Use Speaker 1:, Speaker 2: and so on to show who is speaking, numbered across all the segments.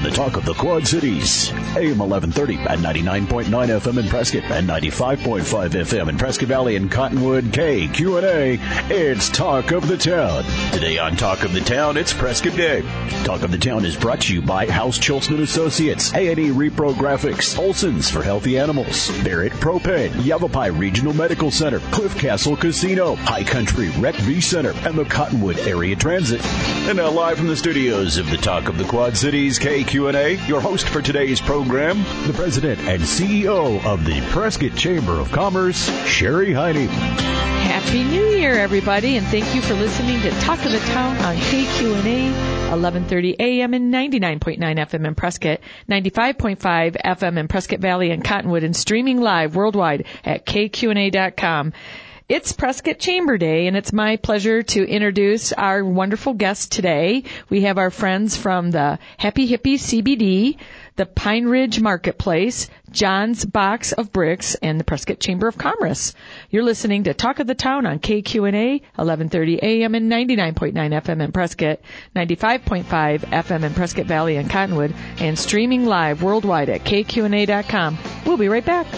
Speaker 1: the talk of the Quad Cities. AM 1130 and 99.9 FM in Prescott and 95.5 FM in Prescott Valley and Cottonwood. KQNA, it's Talk of the Town. Today on Talk of the Town, it's Prescott Day. Talk of the Town is brought to you by House Chilson Associates, A&E Repro Graphics, Olson's for Healthy Animals, Barrett Propane, Yavapai Regional Medical Center, Cliff Castle Casino, High Country Rec V Center, and the Cottonwood Area Transit. And now live from the studios of the Talk of the Quad Cities, KQNA, your host for today's program, the President and CEO of the Prescott Chamber of Commerce, Sherry Heine.
Speaker 2: Happy New Year, everybody, and thank you for listening to Talk of the Town on KQNA, 1130 AM and 99.9 FM in Prescott, 95.5 FM in Prescott Valley and Cottonwood, and streaming live worldwide at KQNA.com. It's Prescott Chamber Day, and it's my pleasure to introduce our wonderful guests today. We have our friends from the Happy Hippie CBD, the Pine Ridge Marketplace, John's Box of Bricks, and the Prescott Chamber of Commerce. You're listening to Talk of the Town on KQNA, 1130 AM and 99.9 FM in Prescott, 95.5 FM in Prescott Valley and Cottonwood, and streaming live worldwide at KQNA.com. We'll be right back.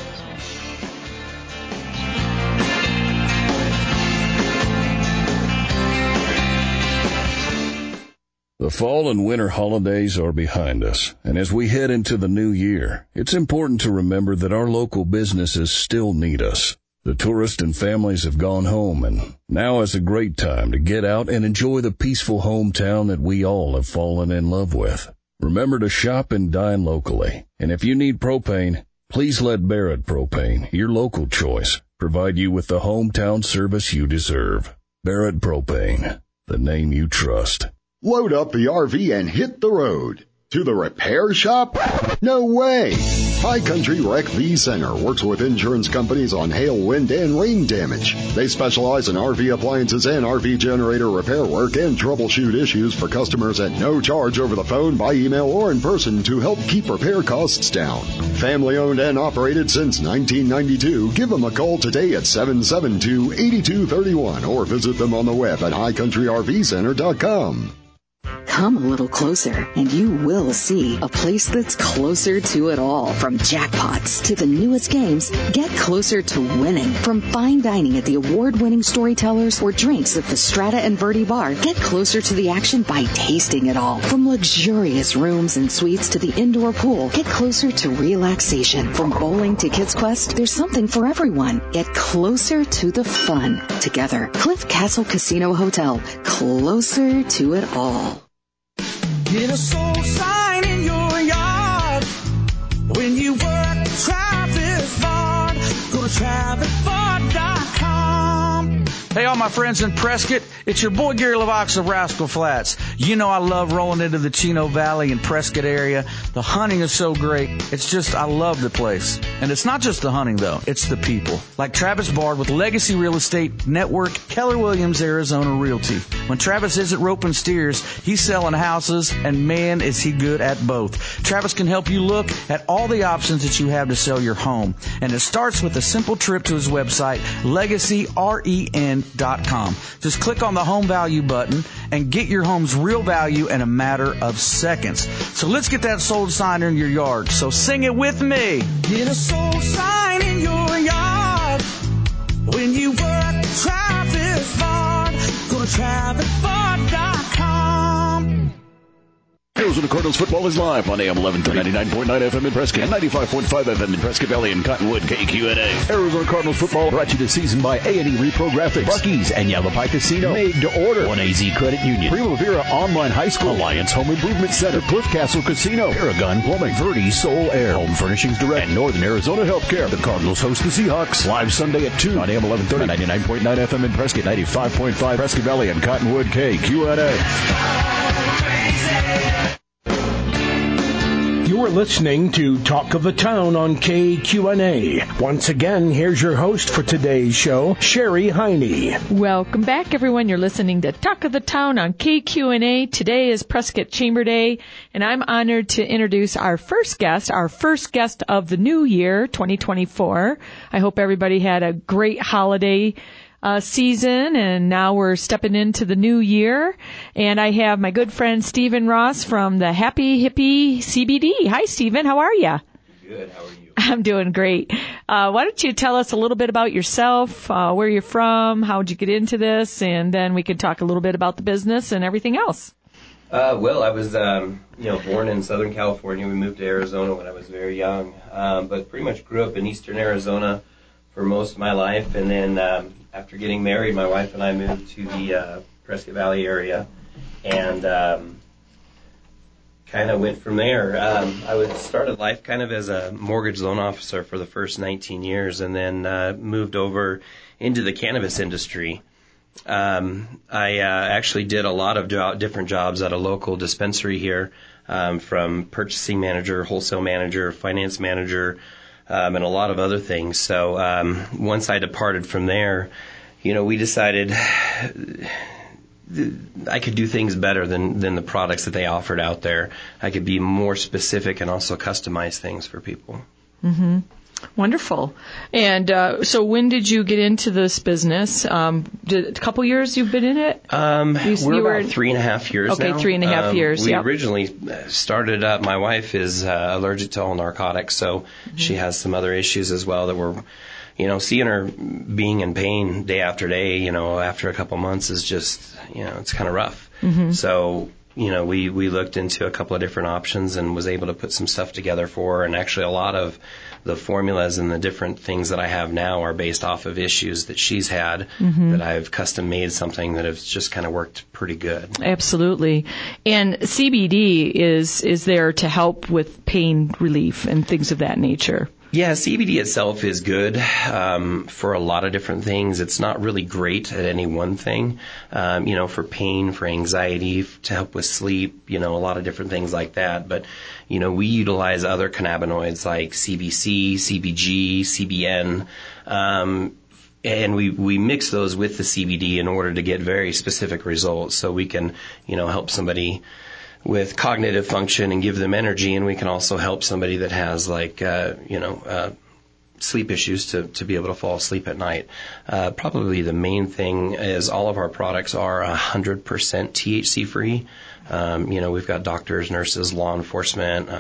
Speaker 3: The fall and winter holidays are behind us, and as we head into the new year, it's important to remember that our local businesses still need us. The tourists and families have gone home, and now is a great time to get out and enjoy the peaceful hometown that we all have fallen in love with. Remember to shop and dine locally, and if you need propane, please let Barrett Propane, your local choice, provide you with the hometown service you deserve. Barrett Propane, the name you trust.
Speaker 4: Load up the RV and hit the road. To the repair shop? No way! High Country Rec V Center works with insurance companies on hail, wind, and rain damage. They specialize in RV appliances and RV generator repair work and troubleshoot issues for customers at no charge over the phone, by email, or in person to help keep repair costs down. Family owned and operated since 1992. Give them a call today at 772-8231 or visit them on the web at highcountryrvcenter.com.
Speaker 5: Come a little closer, and you will see a place that's closer to it all. From jackpots to the newest games, get closer to winning. From fine dining at the award-winning Storytellers or drinks at the Strata and Verde Bar, get closer to the action by tasting it all. From luxurious rooms and suites to the indoor pool, get closer to relaxation. From bowling to Kids Quest, there's something for everyone. Get closer to the fun together. Cliff Castle Casino Hotel, closer to it all.
Speaker 6: Get a soul sign in your yard. When you work Travis Ford, go to TravisFord.com. Hey, all my friends in Prescott, it's your boy Gary LaVox of Rascal Flats. You know I love rolling into the Chino Valley and Prescott area. The hunting is so great. It's just, I love the place. And it's not just the hunting, though. It's the people. Like Travis Bard with Legacy Real Estate Network, Keller Williams, Arizona Realty. When Travis isn't roping steers, he's selling houses, and man, is he good at both. Travis can help you look at all the options that you have to sell your home. And it starts with a simple trip to his website, LegacyREN.com. Just click on the home value button and get your home's real value in a matter of seconds. So let's get that sold sign in your yard. So sing it with me. Get a sold sign in your yard. When you work Travis Ford, go to TravisFord.com.
Speaker 1: Arizona Cardinals football is live on AM 1130, 99.9 FM in Prescott, and 95.5 FM in Prescott Valley and Cottonwood, KQNA. Arizona Cardinals football brought to you this season by A&E Repro Graphics, Buc-ee's, and Yavapai Casino. Made to order. 1AZ Credit Union, Primavera Online High School, Alliance Home Improvement Center, Cliff Castle Casino, Paragon Plumbing, Verde Soul Air, Home Furnishings Direct, and Northern Arizona Healthcare. The Cardinals host the Seahawks live Sunday at 2 on AM 1130, 99.9 FM in Prescott, 95.5 Prescott Valley and Cottonwood, KQNA.
Speaker 7: You're listening to Talk of the Town on KQNA. Once again, here's your host for today's show, Sherry Heine.
Speaker 2: Welcome back, everyone. You're listening to Talk of the Town on KQNA. Today is Prescott Chamber Day, and I'm honored to introduce our first guest of the new year, 2024. I hope everybody had a great holiday season, and now we're stepping into the new year. And I have my good friend Stephen Ross from the Happy Hippie CBD. Hi, Stephen. How are you?
Speaker 8: Good. How are you?
Speaker 2: I'm doing great. Why don't you tell us a little bit about yourself, where you're from, how'd you get into this, and then we could talk a little bit about the business and everything else.
Speaker 8: Well, I was, born in Southern California. We moved to Arizona when I was very young, but pretty much grew up in Eastern Arizona for most of my life. And then after getting married, my wife and I moved to the Prescott Valley area, and kind of went from there. I started life kind of as a mortgage loan officer for the first 19 years, and then moved over into the cannabis industry. I actually did a lot of different jobs at a local dispensary here, from purchasing manager, wholesale manager, finance manager, and a lot of other things. So once I departed from there, we decided I could do things better than the products that they offered out there. I could be more specific and also customize things for people.
Speaker 2: Mm-hmm. Wonderful. And so when did you get into this business? A couple years you've been in it?
Speaker 8: We're about 3.5 years now.
Speaker 2: Okay, 3.5 years,
Speaker 8: We originally started up, my wife is allergic to all narcotics, so she has some other issues as well that we're, seeing her being in pain day after day, after a couple months is just, it's kind of rough. Mm-hmm. So, we looked into a couple of different options and was able to put some stuff together for her. And actually a lot of the formulas and the different things that I have now are based off of issues that she's had, that I've custom made something that has just kind of worked pretty good.
Speaker 2: Absolutely. And CBD is there to help with pain relief and things of that nature.
Speaker 8: Yeah, CBD itself is good for a lot of different things. It's not really great at any one thing, for pain, for anxiety, to help with sleep, a lot of different things like that. But, we utilize other cannabinoids like CBC, CBG, CBN, and we mix those with the CBD in order to get very specific results. So we can, help somebody with cognitive function and give them energy, and we can also help somebody that has sleep issues to be able to fall asleep at night. Probably the main thing is all of our products are 100% THC free. We've got doctors, nurses, law enforcement.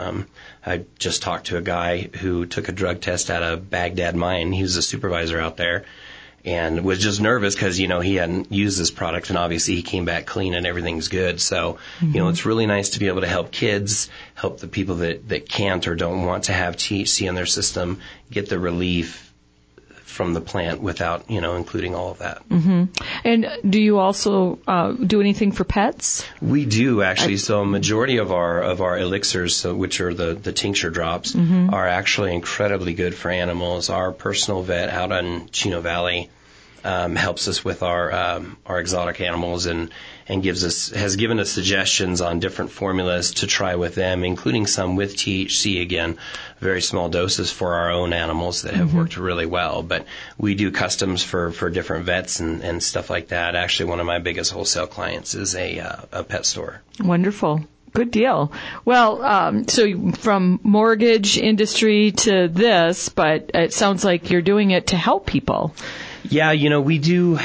Speaker 8: I just talked to a guy who took a drug test at a Baghdad mine. He was a supervisor out there, and was just nervous because, he hadn't used this product, and obviously he came back clean and everything's good. So, it's really nice to be able to help kids, help the people that can't or don't want to have THC in their system, get the relief from the plant without, including all of that.
Speaker 2: Mm-hmm. And do you also do anything for pets?
Speaker 8: We do, actually. So a majority of our elixirs, which are the tincture drops, are actually incredibly good for animals. Our personal vet out in Chino Valley helps us with our exotic animals and has given us suggestions on different formulas to try with them, including some with THC, again, very small doses for our own animals that have worked really well. But we do customs for different vets and stuff like that. Actually, one of my biggest wholesale clients is a pet store.
Speaker 2: Wonderful. Good deal. Well, so from mortgage industry to this, but it sounds like you're doing it to help people.
Speaker 8: Yeah, we do,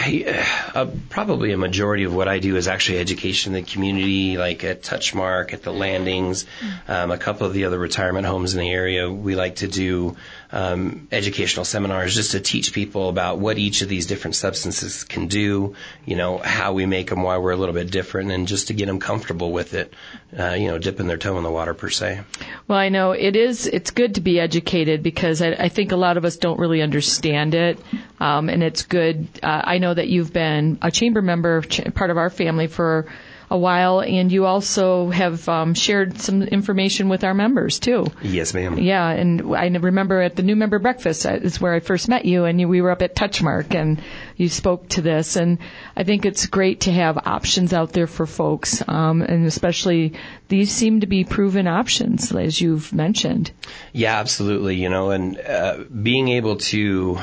Speaker 8: probably a majority of what I do is actually education in the community, like at Touchmark, at the Landings, a couple of the other retirement homes in the area. We like to do educational seminars just to teach people about what each of these different substances can do, how we make them, why we're a little bit different, and just to get them comfortable with it, dipping their toe in the water per se.
Speaker 2: Well, I know it's good to be educated because I think a lot of us don't really understand it. And it's good. I know that you've been a chamber member, part of our family for a while, and you also have shared some information with our members, too.
Speaker 8: Yes, ma'am.
Speaker 2: Yeah, and I remember at the new member breakfast is where I first met you, and we were up at Touchmark, and you spoke to this. And I think it's great to have options out there for folks, and especially these seem to be proven options, as you've mentioned.
Speaker 8: Yeah, absolutely. And being able to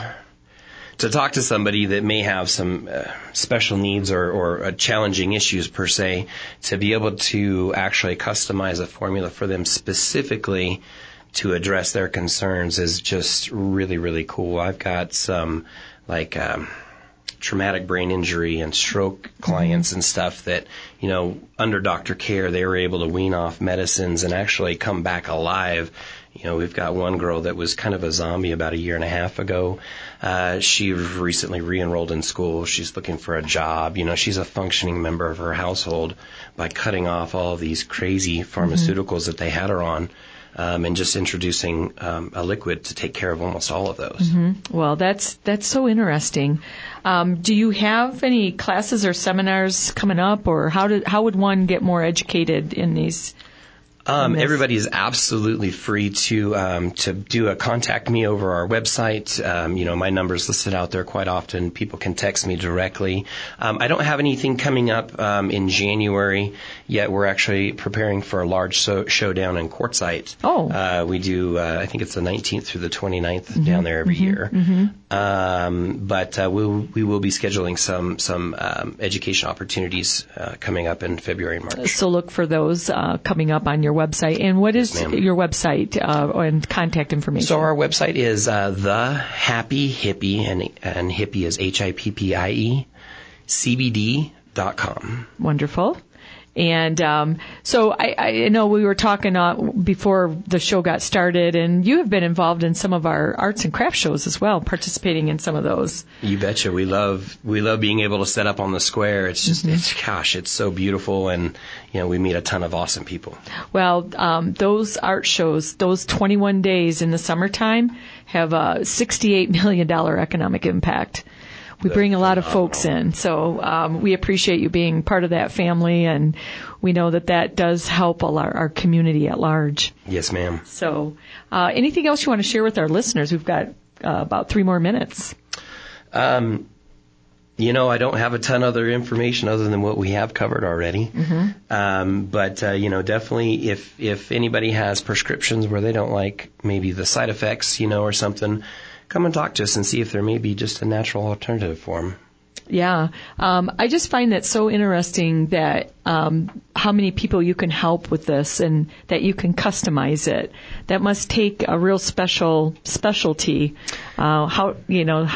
Speaker 8: talk to somebody that may have some special needs or challenging issues per se, to be able to actually customize a formula for them specifically to address their concerns is just really, really cool. I've got some traumatic brain injury and stroke clients and stuff that, under doctor care, they were able to wean off medicines and actually come back alive. We've got one girl that was kind of a zombie about a year and a half ago. She recently re-enrolled in school. She's looking for a job. She's a functioning member of her household by cutting off all of these crazy pharmaceuticals that they had her on. And just introducing a liquid to take care of almost all of those.
Speaker 2: Well, that's so interesting. Do you have any classes or seminars coming up, or how would one get more educated in these?
Speaker 8: Everybody is absolutely free to do a contact me over our website. My number's listed out there quite often. People can text me directly. I don't have anything coming up in January yet. We're actually preparing for a large showdown in Quartzsite.
Speaker 2: Oh.
Speaker 8: We do, I think it's the 19th through the 29th down there every year. But we will be scheduling some education opportunities coming up in February and March.
Speaker 2: So look for those coming up on your website. And what is your website and contact information?
Speaker 8: So our website is The Happy Hippie, and hippie is HIPPIE, CBD.com.
Speaker 2: Wonderful. And so I know we were talking before the show got started, and you have been involved in some of our arts and crafts shows as well, participating in some of those.
Speaker 8: You betcha. We love being able to set up on the square. It's just, it's so beautiful, and we meet a ton of awesome people.
Speaker 2: Well, those art shows, those 21 days in the summertime, have a $68 million economic impact. We bring a lot of folks in, so we appreciate you being part of that family, and we know that does help our community at large.
Speaker 8: Yes, ma'am.
Speaker 2: So anything else you want to share with our listeners? We've got about 3 more minutes.
Speaker 8: I don't have a ton other information other than what we have covered already. But definitely if anybody has prescriptions where they don't like maybe the side effects, or something, come and talk to us and see if there may be just a natural alternative for them.
Speaker 2: Yeah. I just find that so interesting that how many people you can help with this and that you can customize it. That must take a real specialty. How do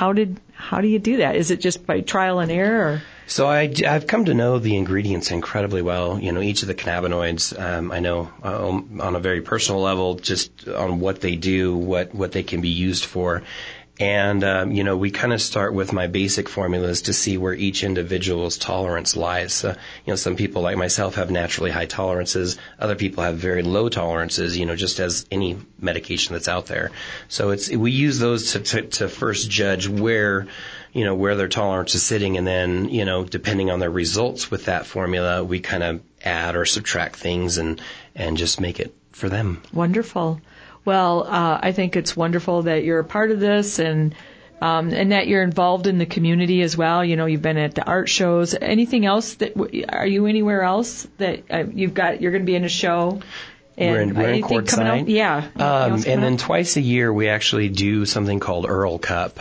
Speaker 2: you do that? Is it just by trial and error? Or?
Speaker 8: So I've come to know the ingredients incredibly well. Each of the cannabinoids, I know on a very personal level, just on what they do, what they can be used for. And, we kind of start with my basic formulas to see where each individual's tolerance lies. Some people like myself have naturally high tolerances. Other people have very low tolerances, just as any medication that's out there. So we use those to first judge where their tolerance is sitting, and then, depending on their results with that formula, we kind of add or subtract things and just make it for them.
Speaker 2: Wonderful. Well, I think it's wonderful that you're a part of this and that you're involved in the community as well. You've been at the art shows. Anything else are you anywhere else that you're going to be in a show?
Speaker 8: And we're in Quartzsite.
Speaker 2: Yeah.
Speaker 8: And then twice a year we actually do something called Earl Cup,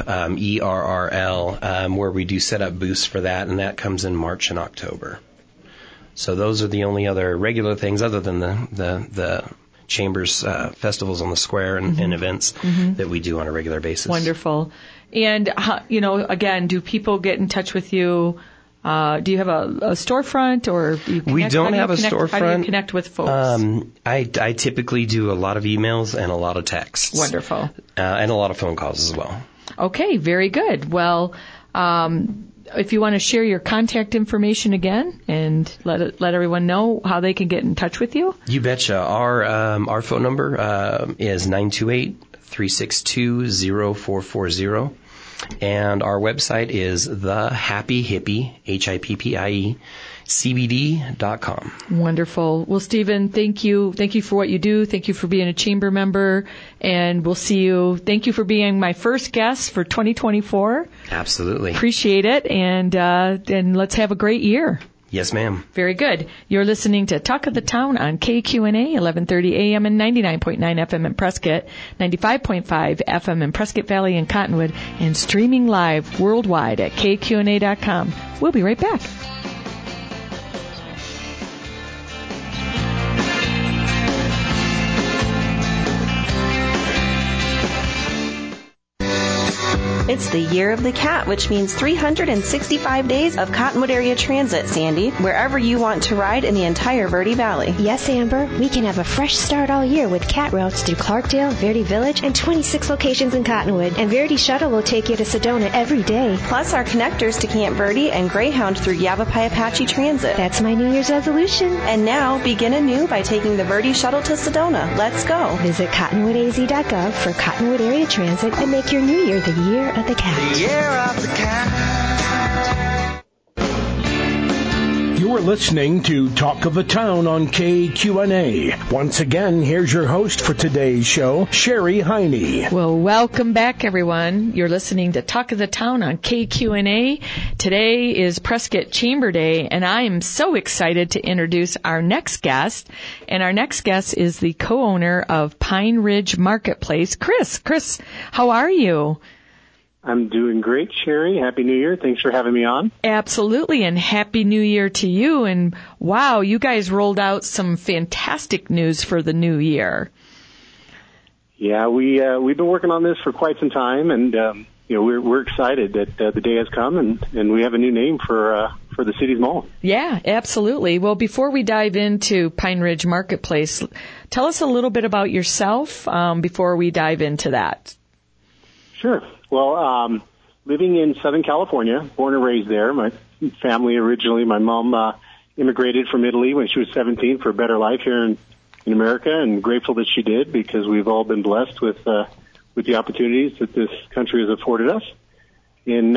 Speaker 8: ERRL, where we do set up booths for that, and that comes in March and October. So those are the only other regular things other than the Chambers festivals on the square and events that we do on a regular basis.
Speaker 2: Wonderful. And, again, do people get in touch with you? Do you have a storefront, or do you connect?
Speaker 8: We don't have a storefront.
Speaker 2: How do you connect with folks?
Speaker 8: I typically do a lot of emails and a lot of texts.
Speaker 2: Wonderful.
Speaker 8: And a lot of phone calls as well. Okay,
Speaker 2: very good. Well, if you want to share your contact information again and let everyone know how they can get in touch with you.
Speaker 8: You betcha. Our phone number is 928-362-0440. And our website is The Happy Hippie, HIPPIE, CBD.com.
Speaker 2: Wonderful. Well, Stephen, thank you. Thank you for what you do. Thank you for being a chamber member. And we'll see you. Thank you for being my first guest for 2024.
Speaker 8: Absolutely.
Speaker 2: Appreciate it. And let's have a great year.
Speaker 8: Yes, ma'am.
Speaker 2: Very good. You're listening to Talk of the Town on KQNA, 1130 AM and 99.9 FM in Prescott, 95.5 FM in Prescott Valley and Cottonwood, and streaming live worldwide at KQNA.com. We'll be right back.
Speaker 9: It's the year of the cat, which means 365 days of Cottonwood area transit, Sandy, wherever you want to ride in the entire Verde Valley.
Speaker 10: Yes, Amber, we can have a fresh start all year with cat routes through Clarkdale, Verde Village, and 26 locations in Cottonwood. And Verde Shuttle will take you to Sedona every day.
Speaker 9: Plus our connectors to Camp Verde and Greyhound through Yavapai Apache Transit.
Speaker 10: That's my New Year's resolution.
Speaker 9: And now, begin anew by taking the Verde Shuttle to Sedona. Let's go.
Speaker 10: Visit cottonwoodaz.gov for Cottonwood area transit and make your new year the year of the cat.
Speaker 11: The year of the cat.
Speaker 7: You're listening to Talk of the Town on KQNA. Once again, here's your host for today's show, Sherry Heine.
Speaker 2: Well, welcome back, everyone. You're listening to Talk of the Town on KQNA. Today is Prescott Chamber Day, and I am so excited to introduce our next guest. And our next guest is the co-owner of Pine Ridge Marketplace, Chris. Chris, how are you?
Speaker 12: I'm doing great, Sherry. Happy New Year. Thanks for having me on.
Speaker 2: Absolutely, and Happy New Year to you. And wow, you guys rolled out some fantastic news for the new year.
Speaker 12: Yeah, we've been working on this for quite some time, and we're excited that the day has come, and we have a new name for the city's mall.
Speaker 2: Yeah, absolutely. Well, before we dive into Pine Ridge Marketplace, tell us a little bit about yourself before we dive into that.
Speaker 12: Sure. Well, living in Southern California, born and raised there. My family originally, my mom immigrated from Italy when she was 17 for a better life here in America, and grateful that she did because we've all been blessed with the opportunities that this country has afforded us. In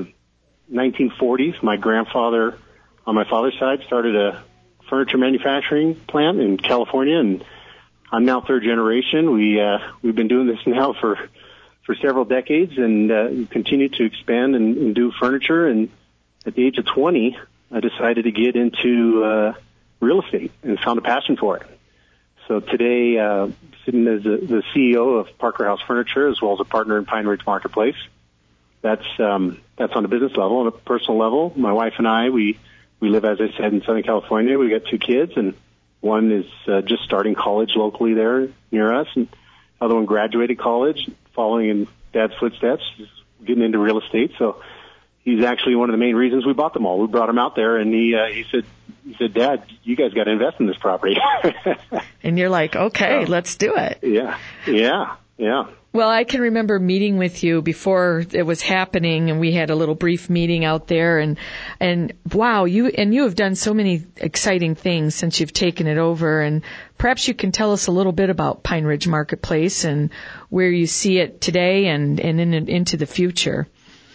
Speaker 12: 1940s, my grandfather on my father's side started a furniture manufacturing plant in California, and I'm now third generation. We've been doing this now for several decades and continue to expand and do furniture. And at the age of 20, I decided to get into real estate and found a passion for it. So today, sitting as the CEO of Parker House Furniture as well as a partner in Pine Ridge Marketplace. That's on a business level. On a personal level, my wife and I, we live, as I said, in Southern California. We got two kids, and one is just starting college locally there near us, and the other one graduated college, following in Dad's footsteps, getting into real estate. So he's actually one of the main reasons we bought them all. We brought him out there, and he said, Dad, you guys got to invest in this property.
Speaker 2: And you're like, okay, let's do it.
Speaker 12: Yeah.
Speaker 2: Well, I can remember meeting with you before it was happening, and we had a little brief meeting out there, and wow, you have done so many exciting things since you've taken it over, and perhaps you can tell us a little bit about Pine Ridge Marketplace and where you see it today and into the future.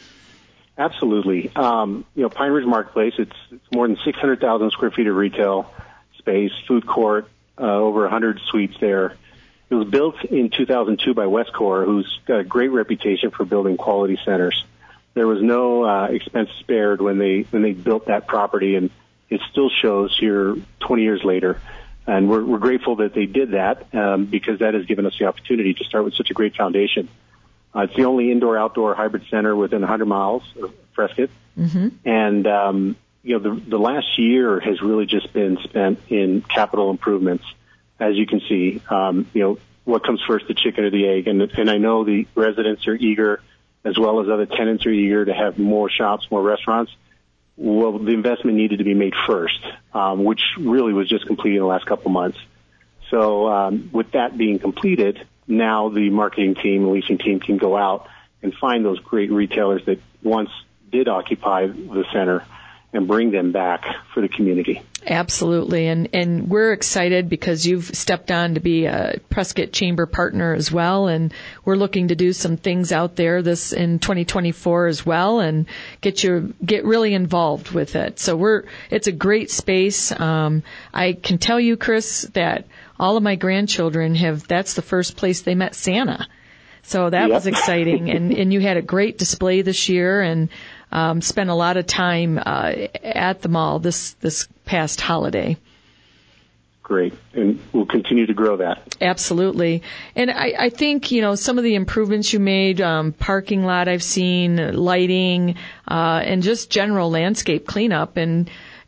Speaker 12: Absolutely. Pine Ridge Marketplace, it's more than 600,000 square feet of retail space, food court, over 100 suites there. It was built in 2002 by Westcor, who's got a great reputation for building quality centers. There was no expense spared when they built that property, and it still shows here 20 years later. And we're grateful that they did that because that has given us the opportunity to start with such a great foundation. It's the only indoor-outdoor hybrid center within 100 miles of Prescott. Mm-hmm. And, the last year has really just been spent in capital improvements. As you can see, what comes first, the chicken or the egg? And I know the residents are eager, as well as other tenants are eager to have more shops, more restaurants. Well, the investment needed to be made first, which really was just completed in the last couple months. So with that being completed, now the marketing team and leasing team can go out and find those great retailers that once did occupy the center and bring them back for the community.
Speaker 2: Absolutely. And we're excited because you've stepped on to be a Prescott Chamber partner as well. And we're looking to do some things out there in 2024 as well and get really involved with it. So it's a great space. I can tell you, Chris, that all of my grandchildren that's the first place they met Santa. So that was exciting. And you had a great display this year and spent a lot of time at the mall this past holiday.
Speaker 12: Great. And we'll continue to grow that.
Speaker 2: Absolutely. And I think, some of the improvements you made, parking lot I've seen, lighting, and just general landscape cleanup. And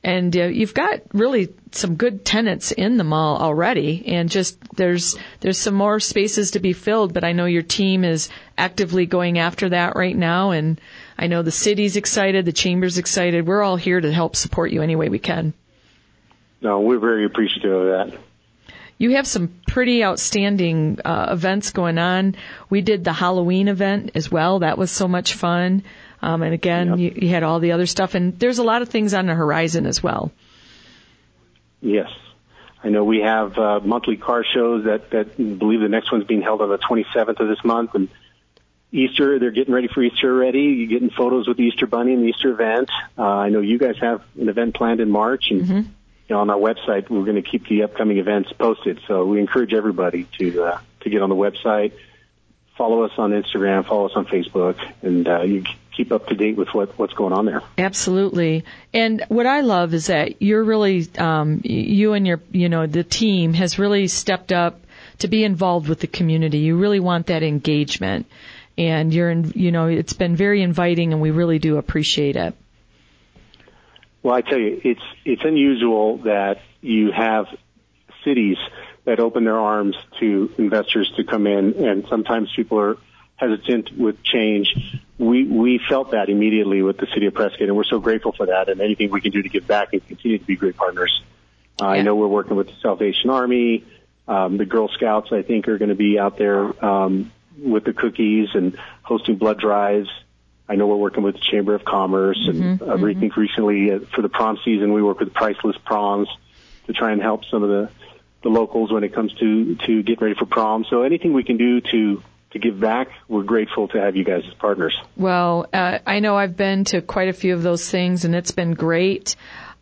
Speaker 2: And you've got really some good tenants in the mall already, and just there's some more spaces to be filled, but I know your team is actively going after that right now, and I know the city's excited, the chamber's excited. We're all here to help support you any way we can.
Speaker 12: No, we're very appreciative of that.
Speaker 2: You have some pretty outstanding events going on. We did the Halloween event as well. That was so much fun. And again, you had all the other stuff, and there's a lot of things on the horizon as well.
Speaker 12: Yes. I know we have monthly car shows that I believe the next one's being held on the 27th of this month. And Easter, they're getting ready for Easter already. You're getting photos with the Easter Bunny and the Easter event. I know you guys have an event planned in March, and on our website, we're going to keep the upcoming events posted. So we encourage everybody to get on the website, follow us on Instagram, follow us on Facebook, and you keep up to date with what's going on there.
Speaker 2: Absolutely. And what I love is that you're really, you and the team has really stepped up to be involved with the community. You really want that engagement, and it's been very inviting, and we really do appreciate it.
Speaker 12: Well, I tell you, it's unusual that you have cities that open their arms to investors to come in, and sometimes people are hesitant with change. We felt that immediately with the city of Prescott, and we're so grateful for that, and anything we can do to give back and continue to be great partners. I know we're working with the Salvation Army. The Girl Scouts, I think, are going to be out there with the cookies and hosting blood drives. I know we're working with the Chamber of Commerce, and I think recently for the prom season, we work with Priceless Proms to try and help some of the locals when it comes to get ready for prom. So anything we can do to give back, we're grateful to have you guys as partners.
Speaker 2: Well, I know I've been to quite a few of those things, and it's been great.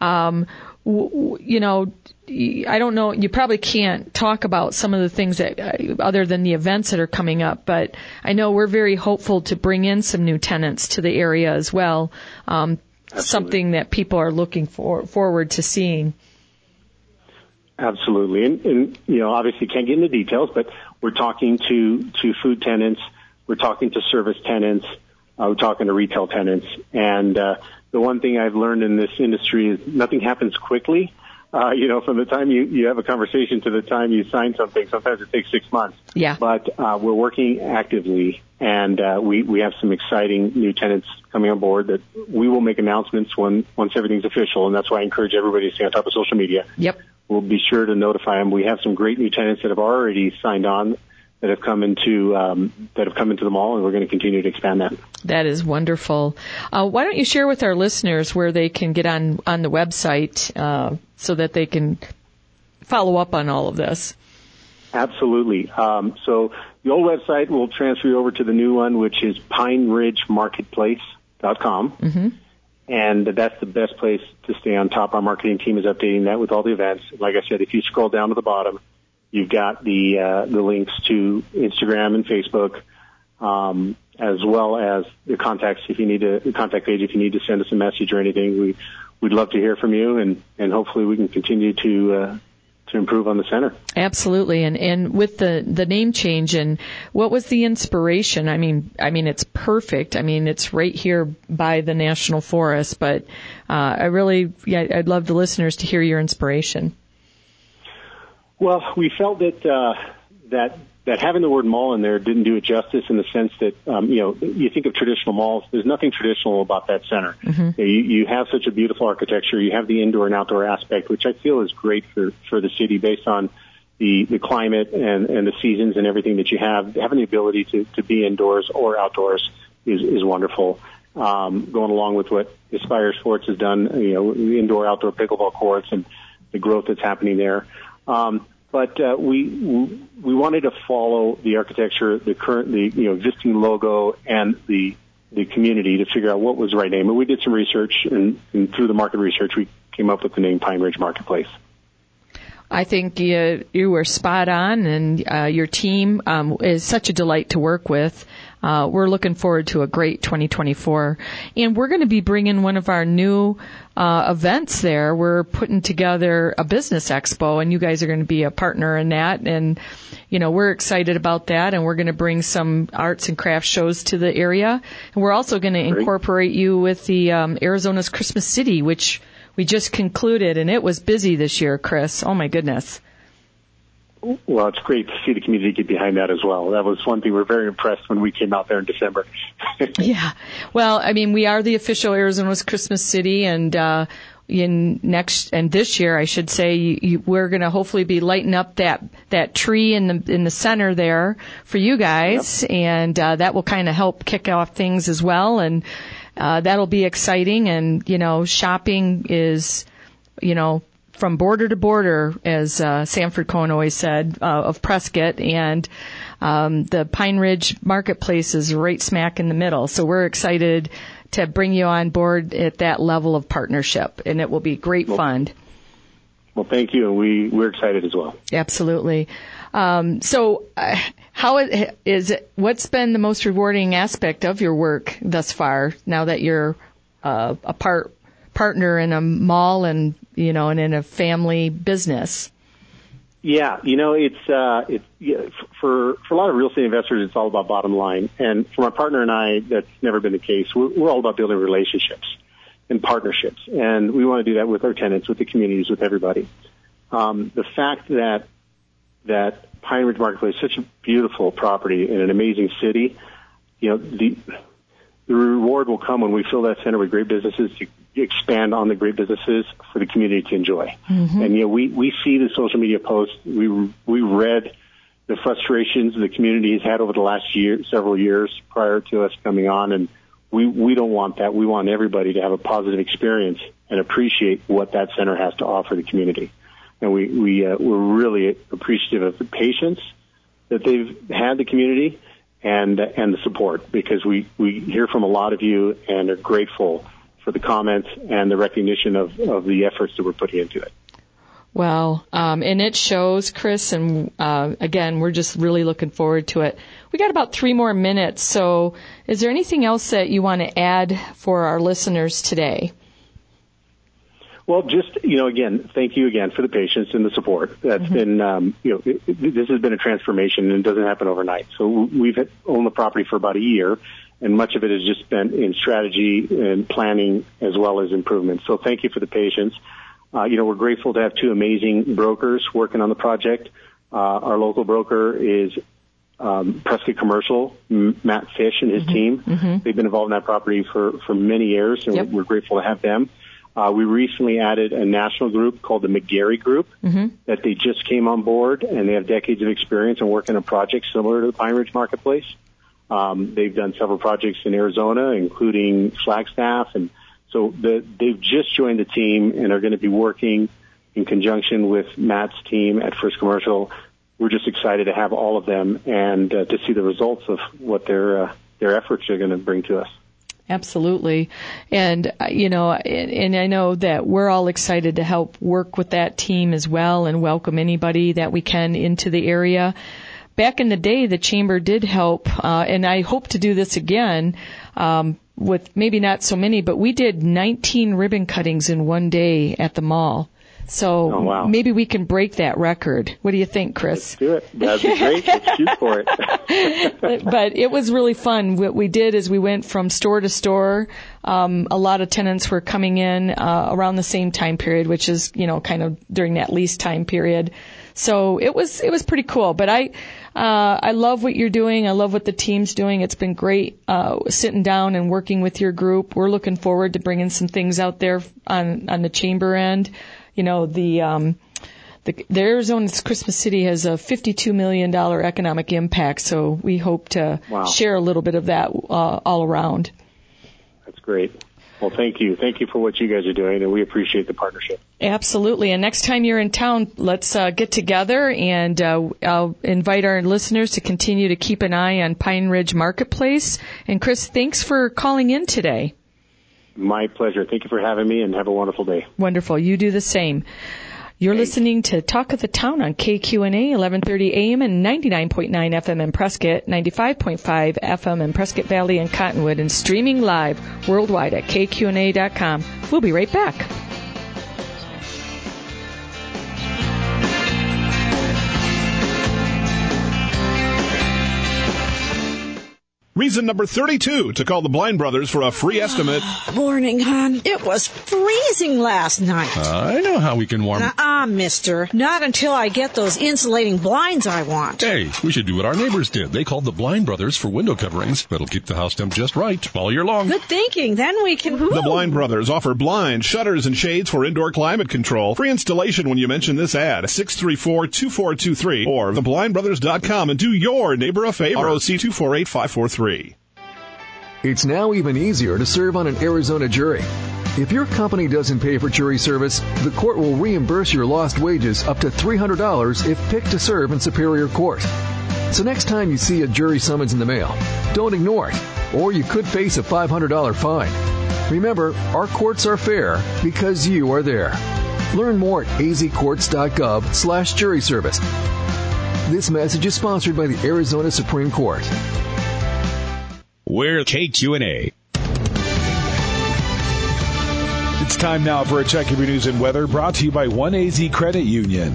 Speaker 2: I don't know, you probably can't talk about some of the things that, other than the events that are coming up, but I know we're very hopeful to bring in some new tenants to the area as well. Something that people are looking forward to seeing.
Speaker 12: Absolutely. And obviously can't get into details, but we're talking to food tenants, we're talking to service tenants, we're talking to retail tenants. And the one thing I've learned in this industry is nothing happens quickly. From the time you have a conversation to the time you sign something, sometimes it takes 6 months.
Speaker 2: Yeah.
Speaker 12: But we're working actively, and we have some exciting new tenants coming on board that we will make announcements once everything's official, and that's why I encourage everybody to stay on top of social media.
Speaker 2: Yep.
Speaker 12: We'll be sure to notify them. We have some great new tenants that have already signed on that have come into the mall, and we're going to continue to expand that.
Speaker 2: That is wonderful. Why don't you share with our listeners where they can get on the website so that they can follow up on all of this?
Speaker 12: Absolutely. So the old website will transfer you over to the new one, which is PineRidgeMarketplace.com. Mm-hmm. And that's the best place to stay on top. Our marketing team is updating that with all the events. Like I said, if you scroll down to the bottom, you've got the links to Instagram and Facebook, as well as the contacts the contact page if you need to send us a message or anything. We'd love to hear from you, and hopefully we can continue to improve on the center.
Speaker 2: Absolutely. And with the name change, and what was the inspiration? I mean, it's perfect. I mean, it's right here by the National Forest, but I'd love the listeners to hear your inspiration.
Speaker 12: Well, we felt that having the word mall in there didn't do it justice, in the sense that, you think of traditional malls, there's nothing traditional about that center. Mm-hmm. You have such a beautiful architecture. You have the indoor and outdoor aspect, which I feel is great for the city based on the climate and the seasons and everything that you have. Having the ability to be indoors or outdoors is wonderful. Going along with what Aspire Sports has done, indoor, outdoor pickleball courts and the growth that's happening there. But we wanted to follow the architecture, the existing logo, and the community to figure out what was the right name. And we did some research, and through the market research, we came up with the name Pine Ridge Marketplace.
Speaker 2: I think you were spot on, and your team is such a delight to work with. We're looking forward to a great 2024. And we're going to be bringing one of our new events there. We're putting together a business expo, and you guys are going to be a partner in that. And, we're excited about that, and we're going to bring some arts and crafts shows to the area. And we're also going to incorporate you with the Arizona's Christmas City, which we just concluded, and it was busy this year, Chris. Oh, my goodness.
Speaker 12: Well, it's great to see the community get behind that as well. That was one thing we were very impressed when we came out there in December.
Speaker 2: Yeah. Well, I mean, we are the official Arizona's Christmas city, and this year, I should say, we're going to hopefully be lighting up that tree in the center there for you guys, yep. And that will kind of help kick off things as well, and that'll be exciting. And shopping is, from border to border, as Sanford Cohen always said, of Prescott, and the Pine Ridge Marketplace is right smack in the middle. So we're excited to bring you on board at that level of partnership, and it will be great fun.
Speaker 12: Well, thank you, and we're excited as well.
Speaker 2: Absolutely. So how is it? What's been the most rewarding aspect of your work thus far, now that you're a partner in a mall and and in a family business?
Speaker 12: Yeah, it's for a lot of real estate investors, it's all about bottom line. And for my partner and I, that's never been the case. We're all about building relationships and partnerships, and we want to do that with our tenants, with the communities, with everybody. The fact that Pine Ridge Marketplace is such a beautiful property in an amazing city, the reward will come when we fill that center with great businesses to expand on the great businesses for the community to enjoy. Mm-hmm. And we see the social media posts. We read the frustrations the community has had over the last several years prior to us coming on, and we don't want that. We want everybody to have a positive experience and appreciate what that center has to offer the community. And we're really appreciative of the patience that they've had the community and the support, because we hear from a lot of you and are grateful for the comments and the recognition of the efforts that we're putting into it.
Speaker 2: Well, and it shows, Chris, and again, we're just really looking forward to it. We got about 3 more minutes, so is there anything else that you want to add for our listeners today?
Speaker 12: Well, just, again, thank you again for the patience and the support. That's been, this has been a transformation, and it doesn't happen overnight. So we've owned the property for about a year, and much of it has just been in strategy and planning as well as improvements. So thank you for the patience. We're grateful to have 2 amazing brokers working on the project. Our local broker is Prescott Commercial, Matt Fish and his team. Mm-hmm. They've been involved in that property for many years, and we're grateful to have them. We recently added a national group called the McGarry Group that they just came on board, and they have decades of experience in working on projects similar to the Pine Ridge Marketplace. They've done several projects in Arizona, including Flagstaff, and so they've just joined the team and are going to be working in conjunction with Matt's team at First Commercial. We're just excited to have all of them and to see the results of what their efforts are going to bring to us.
Speaker 2: Absolutely. And, and I know that we're all excited to help work with that team as well and welcome anybody that we can into the area. Back in the day, the Chamber did help, and I hope to do this again, with maybe not so many, but we did 19 ribbon cuttings in one day at the mall. So maybe we can break that record. What do you think, Chris?
Speaker 12: Let's do it. That'd be great. Let's shoot for it.
Speaker 2: But it was really fun. What we did is we went from store to store. A lot of tenants were coming in around the same time period, which is, kind of during that lease time period. So it was pretty cool. But I love what you're doing. I love what the team's doing. It's been great sitting down and working with your group. We're looking forward to bringing some things out there on the Chamber end. The Arizona's Christmas City has a $52 million economic impact, so we hope to share a little bit of that all around.
Speaker 12: That's great. Well, thank you. Thank you for what you guys are doing, and we appreciate the partnership.
Speaker 2: Absolutely. And next time you're in town, let's get together, and I'll invite our listeners to continue to keep an eye on Pine Ridge Marketplace. And Chris, thanks for calling in today.
Speaker 12: My pleasure. Thank you for having me, and have a wonderful day.
Speaker 2: Wonderful. You do the same. You're listening to Talk of the Town on KQNA, 1130 AM and 99.9 FM in Prescott, 95.5 FM in Prescott Valley and Cottonwood, and streaming live worldwide at KQNA.com. We'll be right back.
Speaker 13: Reason number 32 to call the Blind Brothers for a free estimate.
Speaker 14: Morning, hon. It was freezing last night.
Speaker 15: I know how we can warm...
Speaker 14: mister. Not until I get those insulating blinds I want.
Speaker 15: Hey, we should do what our neighbors did. They called the Blind Brothers for window coverings that'll keep the house temp just right all year long.
Speaker 14: Good thinking. Then we can...
Speaker 13: The Blind Brothers offer blinds, shutters, and shades for indoor climate control. Free installation when you mention this ad. 634-2423 or theblindbrothers.com and do your neighbor a favor. ROC 248543.
Speaker 16: It's now even easier to serve on an Arizona jury. If your company doesn't pay for jury service, the court will reimburse your lost wages up to $300 if picked to serve in Superior Court. So next time you see a jury summons in the mail, don't ignore it, or you could face a $500 fine. Remember, our courts are fair because you are there. Learn more at azcourts.gov/jury service. This message is sponsored by the Arizona Supreme Court.
Speaker 17: We're KQNA. It's time now for a check of your news and weather, brought to you by 1AZ Credit Union.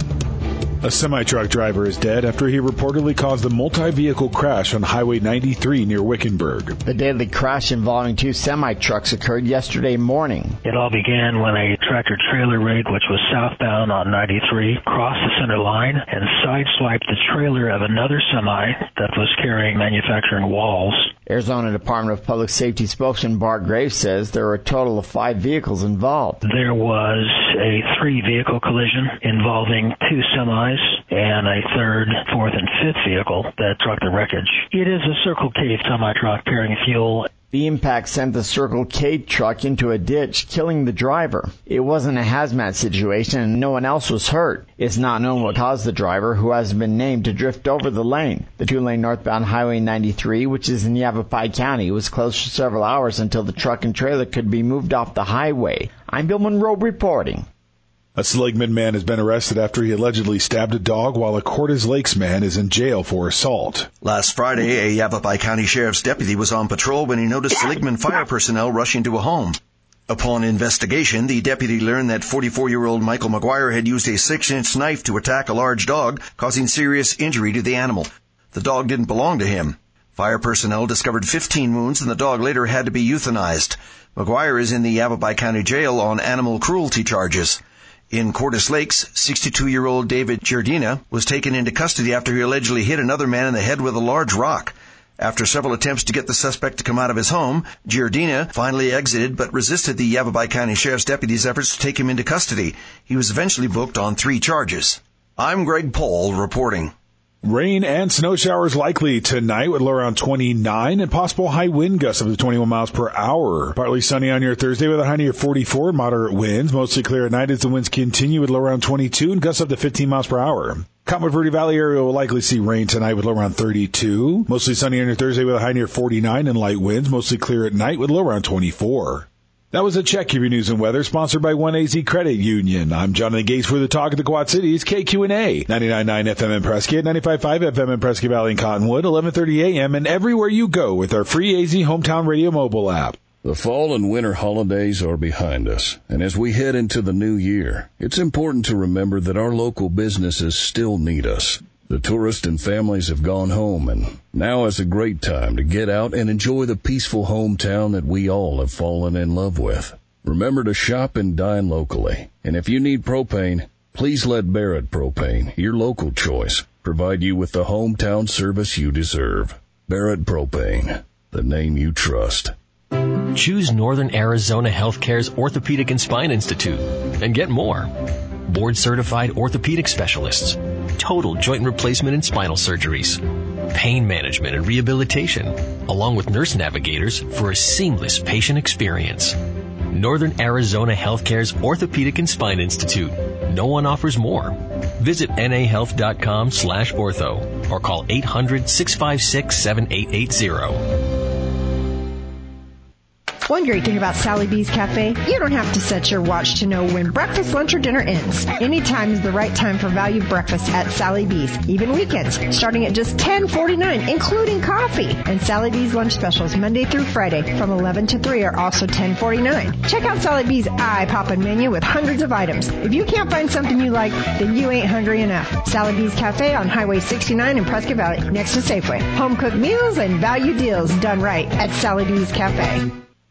Speaker 17: A semi-truck driver is dead after he reportedly caused a multi-vehicle crash on Highway 93 near Wickenburg.
Speaker 18: The deadly crash involving two semi-trucks occurred yesterday morning.
Speaker 19: It all began when a tractor-trailer rig, which was southbound on 93, crossed the center line and sideswiped the trailer of another semi that was carrying manufacturing walls.
Speaker 18: Arizona Department of Public Safety spokesman Bart Graves says there were a total of 5 vehicles involved.
Speaker 19: There was a 3-vehicle collision involving 2 semis and a 3rd, 4th, and 5th vehicle that trucked the wreckage. It is a Circle K semi-truck carrying fuel.
Speaker 18: The impact sent the Circle K truck into a ditch, killing the driver. It wasn't a hazmat situation and no one else was hurt. It's not known what caused the driver, who hasn't been named, to drift over the lane. The 2-lane northbound Highway 93, which is in Yavapai County, was closed for several hours until the truck and trailer could be moved off the highway. I'm Bill Monroe reporting.
Speaker 17: A Seligman man has been arrested after he allegedly stabbed a dog, while a Cortez Lakes man is in jail for assault.
Speaker 20: Last Friday, a Yavapai County Sheriff's deputy was on patrol when he noticed Seligman fire personnel rushing to a home. Upon investigation, the deputy learned that 44-year-old Michael McGuire had used a 6-inch knife to attack a large dog, causing serious injury to the animal. The dog didn't belong to him. Fire personnel discovered 15 wounds, and the dog later had to be euthanized. McGuire is in the Yavapai County Jail on animal cruelty charges. In Cortez Lakes, 62-year-old David Giardina was taken into custody after he allegedly hit another man in the head with a large rock. After several attempts to get the suspect to come out of his home, Giardina finally exited but resisted the Yavapai County Sheriff's deputies' efforts to take him into custody. He was eventually booked on 3 charges. I'm Greg Paul reporting.
Speaker 17: Rain and snow showers likely tonight with low around 29 and possible high wind gusts up to 21 miles per hour. Partly sunny on your Thursday with a high near 44 and moderate winds. Mostly clear at night as the winds continue with low around 22 and gusts up to 15 miles per hour. Cottonwood Verde Valley area will likely see rain tonight with low around 32. Mostly sunny on your Thursday with a high near 49 and light winds. Mostly clear at night with low around 24. That was a check of your news and weather, sponsored by 1AZ Credit Union. I'm Jonathan Gates for the Talk of the Quad Cities, KQNA, 99.9 FM in Prescott, 95.5 FM in Prescott Valley and Cottonwood, 11:30 a.m. and everywhere you go with our free AZ Hometown Radio mobile app.
Speaker 3: The fall and winter holidays are behind us, and as we head into the new year, it's important to remember that our local businesses still need us. The tourists and families have gone home, and now is a great time to get out and enjoy the peaceful hometown that we all have fallen in love with. Remember to shop and dine locally, and if you need propane, please let Barrett Propane, your local choice, provide you with the hometown service you deserve. Barrett Propane, the name you trust.
Speaker 21: Choose Northern Arizona Healthcare's Orthopedic and Spine Institute and get more. Board-certified orthopedic specialists, total joint replacement and spinal surgeries, pain management and rehabilitation, along with nurse navigators for a seamless patient experience. Northern Arizona Healthcare's Orthopedic and Spine Institute. No one offers more. Visit nahealth.com/ortho or call 800-656-7880.
Speaker 4: One great thing about Sally B's Cafe, you don't have to set your watch to know when breakfast, lunch, or dinner ends. Anytime is the right time for value breakfast at Sally B's, even weekends, starting at just $10.49, including coffee. And Sally B's lunch specials Monday through Friday from 11 to 3 are also $10.49. Check out Sally B's eye-poppin' menu with hundreds of items. If you can't find something you like, then you ain't hungry enough. Sally B's Cafe on Highway 69 in Prescott Valley, next to Safeway. Home-cooked meals and value deals done right at Sally B's Cafe.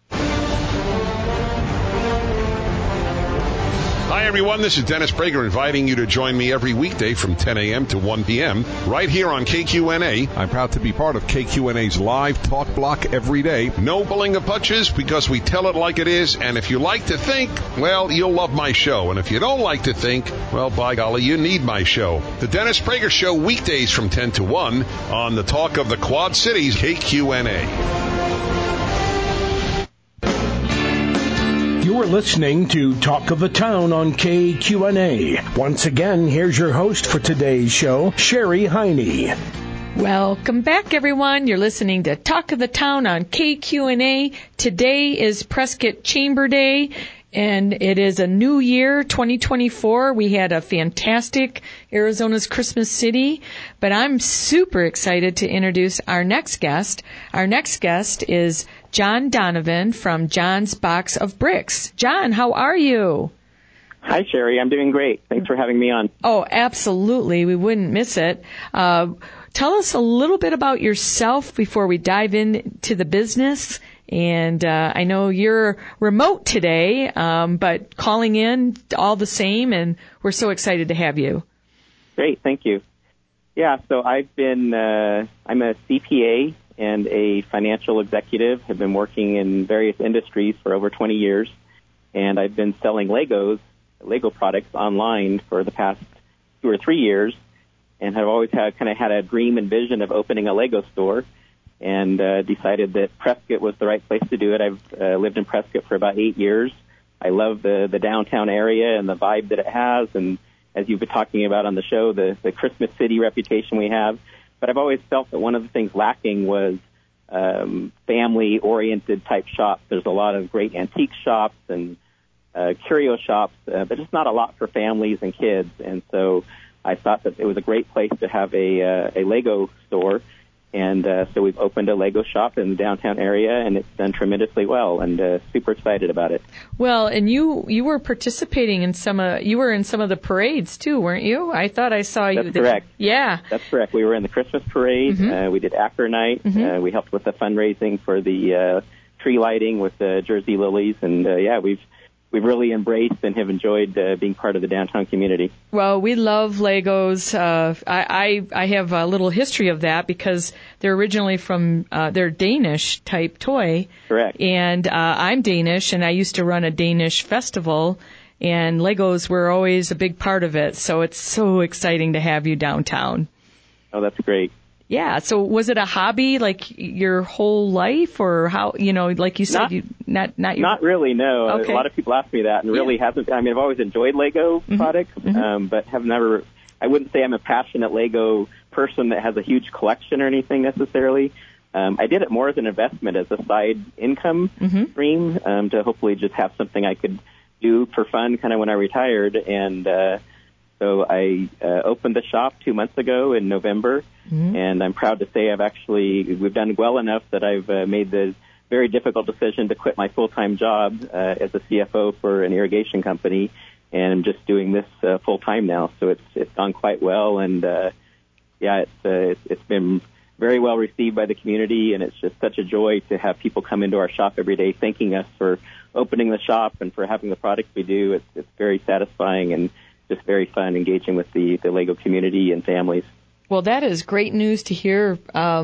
Speaker 22: Hi, everyone. This is Dennis Prager inviting you to join me every weekday from 10 a.m. to 1 p.m. right here on KQNA. I'm proud to be part of KQNA's live talk block every day. No pulling of punches because we tell it like it is. And if you like to think, well, you'll love my show. And if you don't like to think, well, by golly, you need my show. The Dennis Prager Show weekdays from 10 to 1 on the Talk of the Quad Cities, KQNA.
Speaker 7: You're listening to Talk of the Town on KQNA. Once again, here's your host for today's show, Sherry Heine.
Speaker 2: Welcome back, everyone. You're listening to Talk of the Town on KQNA. Today is Prescott Chamber Day, and it is a new year, 2024. We had a fantastic Arizona's Christmas City, but I'm super excited to introduce our next guest. Our next guest is John Donovan from John's Box of Bricks. John, how are you?
Speaker 23: Hi, Sherry. I'm doing great. Thanks for having me on.
Speaker 2: Oh, absolutely. We wouldn't miss it. Tell us a little bit about yourself before we dive into the business. And I know you're remote today, but calling in all the same, and we're so excited to have you.
Speaker 23: Great. Thank you. Yeah, so I'm a CPA and a financial executive. Have been working in various industries for over 20 years, and I've been selling Lego products online for the past 2 or 3 years, and have always had a dream and vision of opening a Lego store, and decided that Prescott was the right place to do it. I've lived in Prescott for about 8 years. I love the downtown area and the vibe that it has, and as you've been talking about on the show, the Christmas City reputation we have. But I've always felt that one of the things lacking was family-oriented type shops. There's a lot of great antique shops and curio shops, but just not a lot for families and kids. And so I thought that it was a great place to have a Lego store. And so we've opened a Lego shop in the downtown area, and it's done tremendously well, and super excited about it.
Speaker 2: Well, and you were participating in you were in some of the parades too, weren't you? I thought I saw you.
Speaker 23: That's correct.
Speaker 2: Yeah.
Speaker 23: That's correct. We were in the Christmas parade.
Speaker 2: Mm-hmm.
Speaker 23: We did Acro Night.
Speaker 2: Mm-hmm.
Speaker 23: We helped with the fundraising for the tree lighting with the Jersey Lilies, and we've really embraced and have enjoyed being part of the downtown community.
Speaker 2: Well, we love Legos. I have a little history of that because they're originally from they're Danish type toy.
Speaker 23: Correct.
Speaker 2: And I'm Danish, and I used to run a Danish festival, and Legos were always a big part of it. So it's so exciting to have you downtown.
Speaker 23: Oh, that's great.
Speaker 2: Yeah. So was it a hobby like your whole life, or how, like you said,
Speaker 23: Not really, no.
Speaker 2: Okay.
Speaker 23: A lot of people ask me that, and really hasn't. I mean, I've always enjoyed Lego products, but have never. I wouldn't say I'm a passionate Lego person that has a huge collection or anything necessarily. I did it more as an investment, as a side income stream, to hopefully just have something I could do for fun, kind of when I retired. And so I opened the shop 2 months ago in November, and I'm proud to say we've done well enough that I've made the very difficult decision to quit my full-time job as a CFO for an irrigation company, and I'm just doing this full-time now. So it's gone quite well, and it's been very well received by the community, and it's just such a joy to have people come into our shop every day thanking us for opening the shop and for having the products we do. It's very satisfying and just very fun engaging with the Lego community and families.
Speaker 2: Well, that is great news to hear.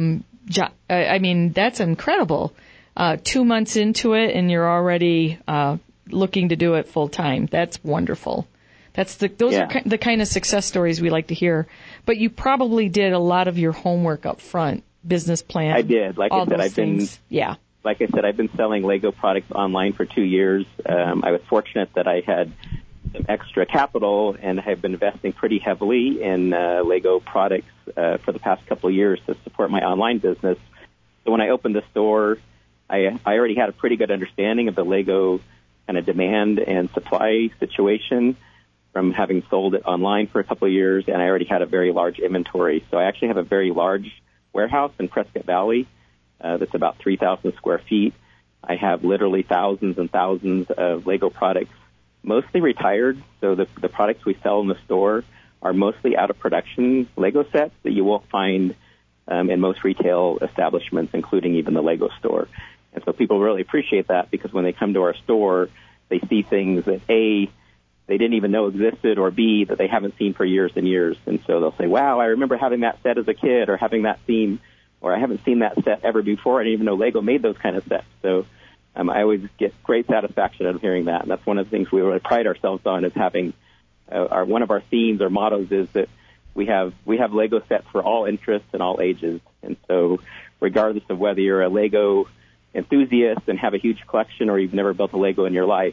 Speaker 2: I mean, that's incredible. 2 months into it, and you're already looking to do it full time. That's wonderful. Those are the kind of success stories we like to hear. But you probably did a lot of your homework up front, business plan.
Speaker 23: I did. Like I said, I've been selling Lego products online for 2 years. I was fortunate that I had some extra capital and have been investing pretty heavily in Lego products for the past couple of years to support my online business. So when I opened the store, I already had a pretty good understanding of the Lego kind of demand and supply situation from having sold it online for a couple of years, and I already had a very large inventory. So I actually have a very large warehouse in Prescott Valley that's about 3,000 square feet. I have literally thousands and thousands of Lego products, mostly retired. So the products we sell in the store are mostly out-of-production Lego sets that you won't find in most retail establishments, including even the Lego store. And so people really appreciate that because when they come to our store, they see things that, A, they didn't even know existed, or B, that they haven't seen for years and years. And so they'll say, wow, I remember having that set as a kid, or having that theme, or I haven't seen that set ever before. I didn't even know Lego made those kind of sets. So I always get great satisfaction out of hearing that. And that's one of the things we really pride ourselves on, is having one of our themes or mottos is that we have Lego sets for all interests and all ages. And so regardless of whether you're a Lego enthusiast and have a huge collection, or you've never built a Lego in your life,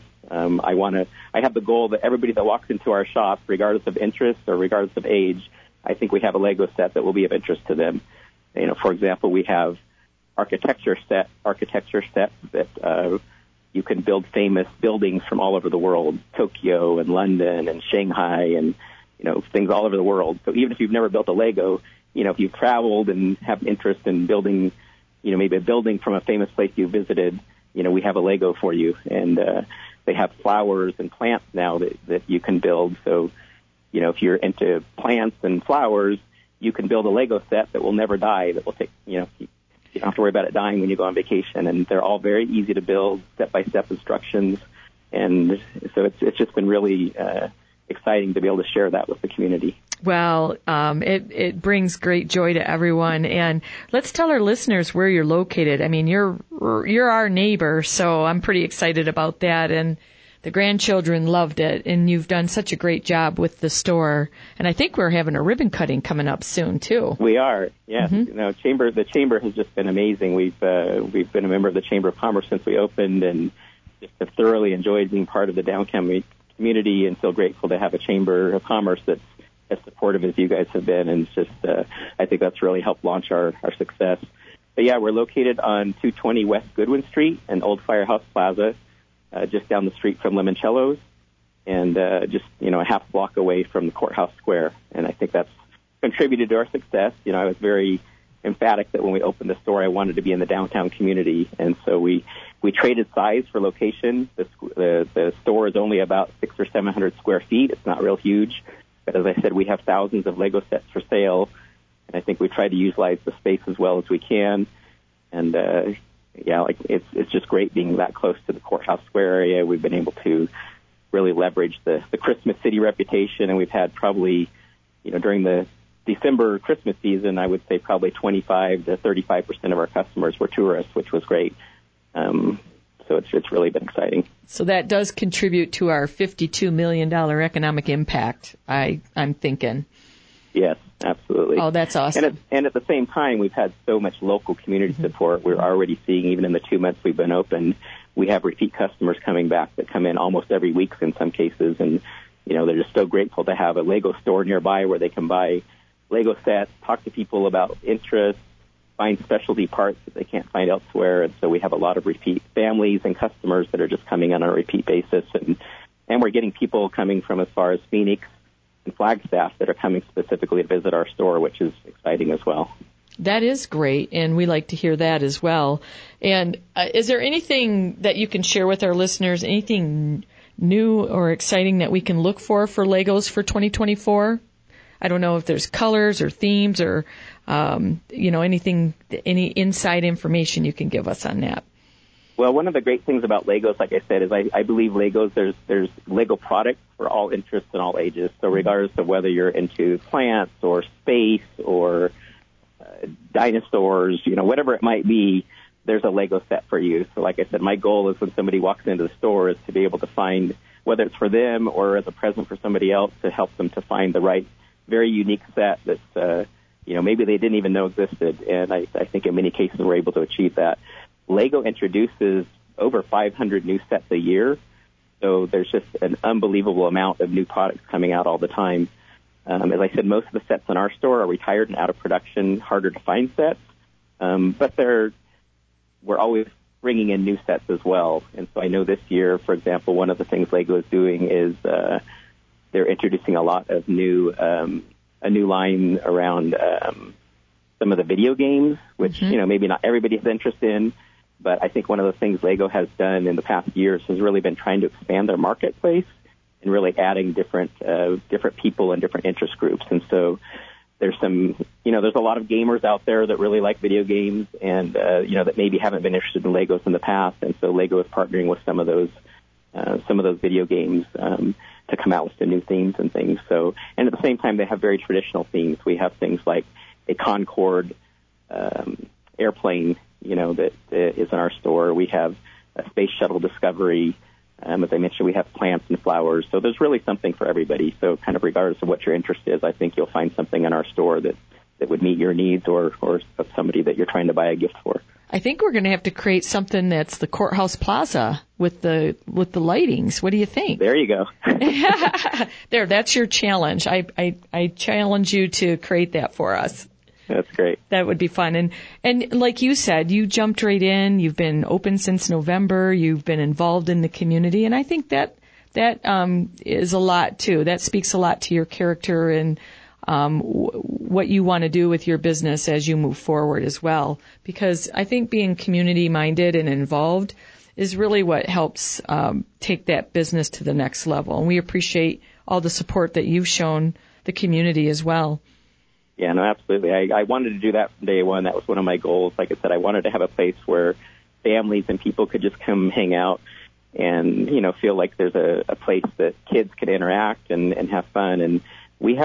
Speaker 23: I have the goal that everybody that walks into our shop, regardless of interest or regardless of age, I think we have a Lego set that will be of interest to them. You know, for example, we have architecture sets that you can build famous buildings from all over the world, Tokyo and London and Shanghai and, things all over the world. So even if you've never built a Lego, if you've traveled and have interest in building, maybe a building from a famous place you visited, we have a Lego for you. And they have flowers and plants now that you can build. So, if you're into plants and flowers, you can build a Lego set that will never die, that will take, you don't have to worry about it dying when you go on vacation. And they're all very easy to build, step-by-step instructions. And so it's just been really exciting to be able to share that with the community.
Speaker 2: Well, it brings great joy to everyone. And let's tell our listeners where you're located. I mean, you're our neighbor, so I'm pretty excited about that. And the grandchildren loved it. And you've done such a great job with the store. And I think we're having a ribbon cutting coming up soon too.
Speaker 23: We are, yes.
Speaker 2: Mm-hmm.
Speaker 23: The chamber has just been amazing. We've been a member of the Chamber of Commerce since we opened, and just have thoroughly enjoyed being part of the downtown community, and feel grateful to have a Chamber of Commerce that's as supportive as you guys have been. And it's just, I think that's really helped launch our success. But yeah, we're located on 220 West Goodwin Street and Old Firehouse Plaza, just down the street from Limoncello's, and just, a half block away from the Courthouse Square. And I think that's contributed to our success. I was very emphatic that when we opened the store, I wanted to be in the downtown community. And so we traded size for location. The store is only about 600 or 700 square feet. It's not real huge. But as I said, we have thousands of Lego sets for sale, and I think we try to utilize the space as well as we can. And it's just great being that close to the Courthouse Square area. We've been able to really leverage the Christmas City reputation, and we've had probably, during the December Christmas season, I would say probably 25 to 35% of our customers were tourists, which was great. So it's really been exciting.
Speaker 2: So that does contribute to our $52 million economic impact, I'm thinking.
Speaker 23: Yes, absolutely.
Speaker 2: Oh, that's awesome.
Speaker 23: And at the same time, we've had so much local community support. We're already seeing, even in the 2 months we've been open, we have repeat customers coming back that come in almost every week in some cases. And, they're just so grateful to have a Lego store nearby where they can buy Lego sets, talk to people about interest, find specialty parts that they can't find elsewhere. And so we have a lot of repeat families and customers that are just coming on a repeat basis. And we're getting people coming from as far as Phoenix and Flagstaff that are coming specifically to visit our store, which is exciting as well.
Speaker 2: That is great, and we like to hear that as well. And is there anything that you can share with our listeners, anything new or exciting that we can look for Legos for 2024? I don't know if there's colors or themes or, anything, any inside information you can give us on that.
Speaker 23: Well, one of the great things about Legos, like I said, is I believe Legos, there's Lego products for all interests and all ages. So regardless of whether you're into plants or space or dinosaurs, whatever it might be, there's a Lego set for you. So like I said, my goal is when somebody walks into the store is to be able to find, whether it's for them or as a present for somebody else, to help them to find the right, very unique set that's, maybe they didn't even know existed. And I think in many cases we're able to achieve that. Lego introduces over 500 new sets a year. So there's just an unbelievable amount of new products coming out all the time. As I said, most of the sets in our store are retired and out of production, harder to find sets. But we're always bringing in new sets as well. And so I know this year, for example, one of the things LEGO is doing is they're introducing a lot of a new line around some of the video games, which, maybe not everybody has interest in. But I think one of the things LEGO has done in the past years has really been trying to expand their marketplace and really adding different people and different interest groups. And so there's there's a lot of gamers out there that really like video games and, that maybe haven't been interested in Legos in the past. And so LEGO is partnering with some of those video games to come out with some new themes and things. So, and at the same time, they have very traditional themes. We have things like a Concorde airplane, that is in our store. We have a Space Shuttle Discovery. As I mentioned, we have plants and flowers. So there's really something for everybody. So kind of regardless of what your interest is, I think you'll find something in our store that would meet your needs or of somebody that you're trying to buy a gift for.
Speaker 2: I think we're going to have to create something that's the Courthouse Plaza with the lightings. What do you think?
Speaker 23: There you go.
Speaker 2: There, that's your challenge. I challenge you to create that for us.
Speaker 23: That's great.
Speaker 2: That would be fun. And like you said, you jumped right in. You've been open since November. You've been involved in the community. And I think that is a lot too. That speaks a lot to your character and what you want to do with your business as you move forward as well. Because I think being community minded and involved is really what helps take that business to the next level. And we appreciate all the support that you've shown the community as well.
Speaker 23: Yeah, no, absolutely. I wanted to do that from day one. That was one of my goals. Like I said, I wanted to have a place where families and people could just come hang out and, feel like there's a place that kids could interact and have fun. And you've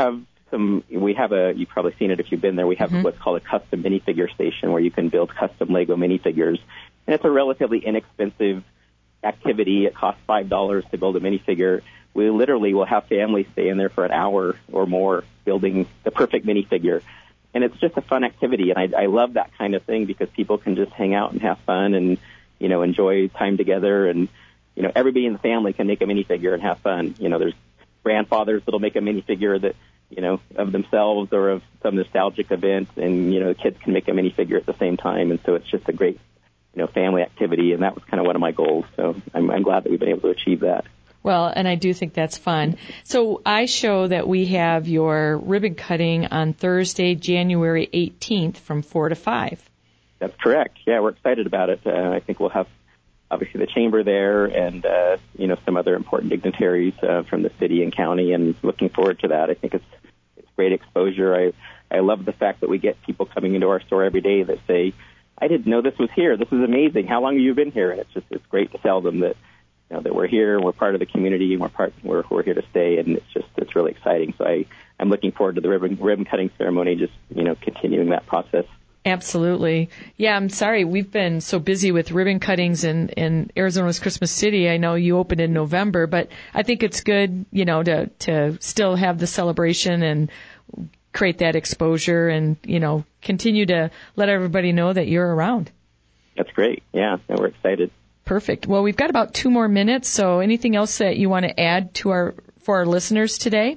Speaker 23: probably seen it if you've been there. We have what's called a custom minifigure station where you can build custom Lego minifigures. And it's a relatively inexpensive activity. It costs $5 to build a minifigure. We literally will have families stay in there for an hour or more building the perfect minifigure. And it's just a fun activity. And I love that kind of thing because people can just hang out and have fun and, enjoy time together. And, everybody in the family can make a minifigure and have fun. There's grandfathers that'll make a minifigure that, of themselves or of some nostalgic event. And, the kids can make a minifigure at the same time. And so it's just a great, family activity. And that was kind of one of my goals. So I'm glad that we've been able to achieve that.
Speaker 2: Well, and I do think that's fun. So I show that we have your ribbon cutting on Thursday, January 18th from 4 to 5.
Speaker 23: That's correct. Yeah, we're excited about it. I think we'll have, obviously, the chamber there and, some other important dignitaries from the city and county, and looking forward to that. I think it's great exposure. I love the fact that we get people coming into our store every day that say, I didn't know this was here. This is amazing. How long have you been here? And it's great to tell them that that we're here, we're part of the community, and we're here to stay, and it's really exciting. So I'm looking forward to the ribbon cutting ceremony, just continuing that process.
Speaker 2: Absolutely. Yeah, I'm sorry. We've been so busy with ribbon cuttings in Arizona's Christmas City. I know you opened in November, but I think it's good, to still have the celebration and create that exposure and, continue to let everybody know that you're around.
Speaker 23: That's great. Yeah, we're excited.
Speaker 2: Perfect. Well, we've got about 2 more minutes, so anything else that you want to add for our listeners today?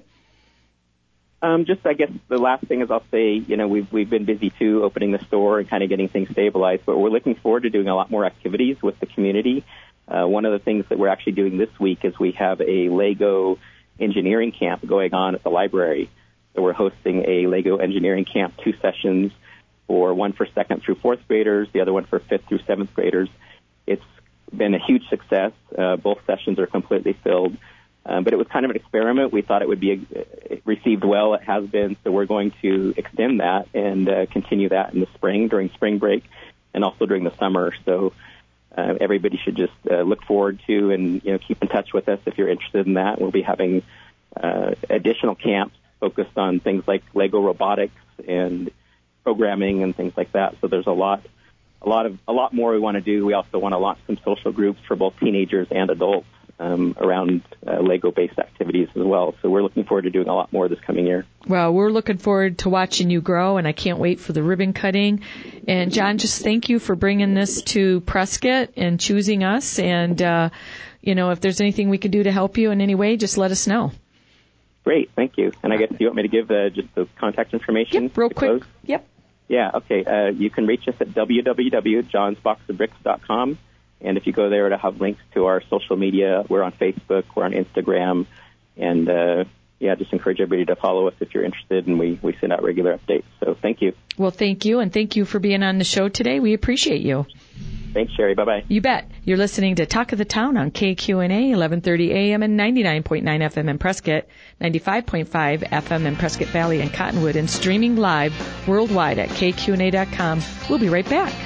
Speaker 23: Just, I guess the last thing is I'll say, we've been busy too, opening the store and kind of getting things stabilized, but we're looking forward to doing a lot more activities with the community. One of the things that we're actually doing this week is we have a Lego engineering camp going on at the library. So we're hosting a Lego engineering camp, 2 sessions, one for 2nd through 4th graders, the other one for 5th through 7th graders. It's been a huge success. Both sessions are completely filled. But it was kind of an experiment. We thought it would be received well. It has been. So we're going to extend that and continue that in the spring, during spring break, and also during the summer. So everybody should just look forward to and keep in touch with us if you're interested in that. We'll be having additional camps focused on things like Lego robotics and programming and things like that. So there's a lot more we want to do. We also want to launch some social groups for both teenagers and adults around Lego-based activities as well. So we're looking forward to doing a lot more this coming year.
Speaker 2: Well, we're looking forward to watching you grow, and I can't wait for the ribbon cutting. And John, just thank you for bringing this to Prescott and choosing us. And, if there's anything we can do to help you in any way, just let us know.
Speaker 23: Great, thank you. And I guess you want me to give just the contact information?
Speaker 2: Yep, real quick.
Speaker 23: Close?
Speaker 2: Yep.
Speaker 23: Yeah, okay. You can reach us at www.johnsboxofbricks.com. And if you go there, it'll have links to our social media. We're on Facebook, we're on Instagram, and just encourage everybody to follow us if you're interested, and we send out regular updates. So thank you.
Speaker 2: Well, thank you, and thank you for being on the show today. We appreciate you.
Speaker 23: Thanks, Sherry. Bye-bye.
Speaker 2: You bet. You're listening to Talk of the Town on KQNA, 1130 AM and 99.9 FM in Prescott, 95.5 FM in Prescott Valley and Cottonwood, and streaming live worldwide at kqna.com. We'll be right back.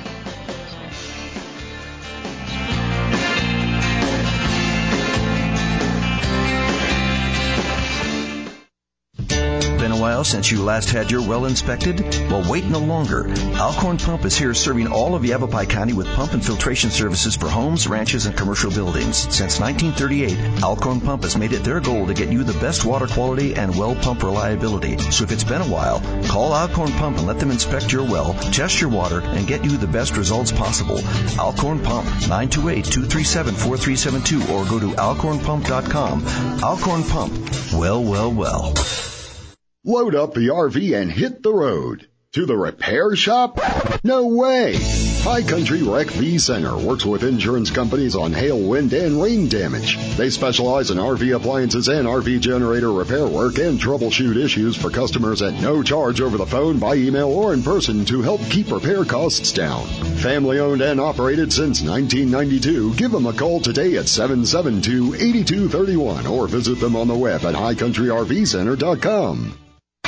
Speaker 20: Been a while since you last had your well inspected? Well, wait no longer. Alcorn Pump is here serving all of Yavapai County with pump and filtration services for homes, ranches, and commercial buildings. Since 1938, Alcorn Pump has made it their goal to get you the best water quality and well pump reliability. So if it's been a while, call Alcorn Pump and let them inspect your well, test your water, and get you the best results possible. Alcorn Pump, 928-237-4372, or go to alcornpump.com. Alcorn Pump. Well, well, well.
Speaker 1: Load up the RV and hit the road. To the repair shop? No way! High Country Wreck V Center works with insurance companies on hail, wind, and rain damage. They specialize in RV appliances and RV generator repair work and troubleshoot issues for customers at no charge over the phone, by email, or in person to help keep repair costs down. Family owned and operated since 1992. Give them a call today at 772-8231 or visit them on the web at highcountryrvcenter.com.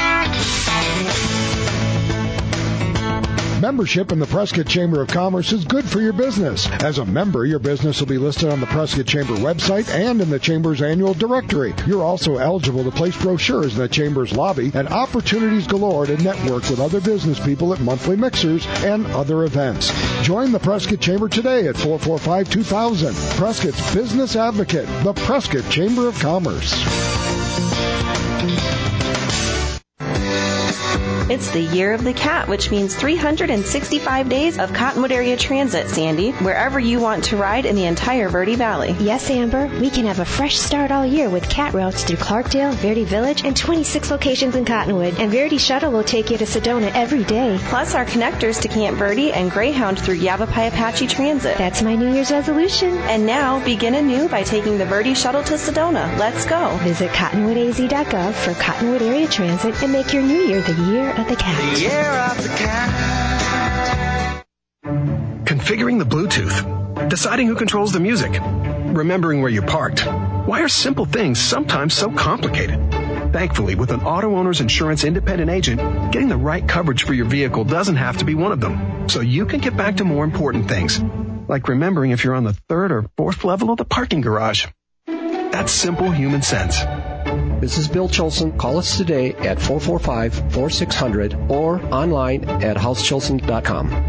Speaker 5: Membership in the Prescott Chamber of Commerce is good for your business. As a member, your business will be listed on the Prescott Chamber website and in the Chamber's annual directory. You're also eligible to place brochures in the Chamber's lobby and opportunities galore to network with other business people at monthly mixers and other events. Join the Prescott Chamber today at 445-2000. Prescott's Business Advocate, the Prescott Chamber of Commerce.
Speaker 9: It's the year of the cat, which means 365 days of Cottonwood area transit, Sandy, wherever you want to ride in the entire Verde Valley.
Speaker 10: Yes, Amber, we can have a fresh start all year with cat routes through Clarkdale, Verde Village, and 26 locations in Cottonwood. And Verde Shuttle will take you to Sedona every day.
Speaker 9: Plus our connectors to Camp Verde and Greyhound through Yavapai Apache Transit.
Speaker 10: That's my New Year's resolution.
Speaker 9: And now, begin anew by taking the Verde Shuttle to Sedona. Let's go.
Speaker 10: Visit cottonwoodaz.gov for Cottonwood area transit and make your New Year the year of the cat.
Speaker 11: The year of the cat.
Speaker 6: Configuring the Bluetooth, deciding who controls the music, remembering where you parked. Why are simple things sometimes so complicated? Thankfully, with an auto owner's insurance independent agent, getting the right coverage for your vehicle doesn't have to be one of them. So you can get back to more important things, like remembering if you're on the third or fourth level of the parking garage. That's simple human sense.
Speaker 24: This is Bill Chilson. Call us today at 445-4600 or online at housechilson.com.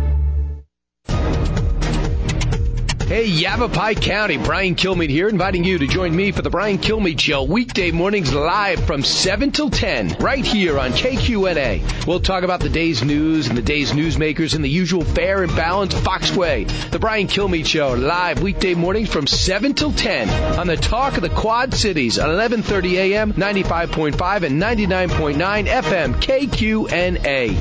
Speaker 25: Hey, Yavapai County, Brian Kilmeade here, inviting you to join me for the Brian Kilmeade Show, weekday mornings live from 7 till 10, right here on KQNA. We'll talk about the day's news and the day's newsmakers in the usual fair and balanced Fox way. The Brian Kilmeade Show, live weekday mornings from 7 till 10 on the Talk of the Quad Cities, 1130 AM, 95.5 and 99.9 FM, KQNA.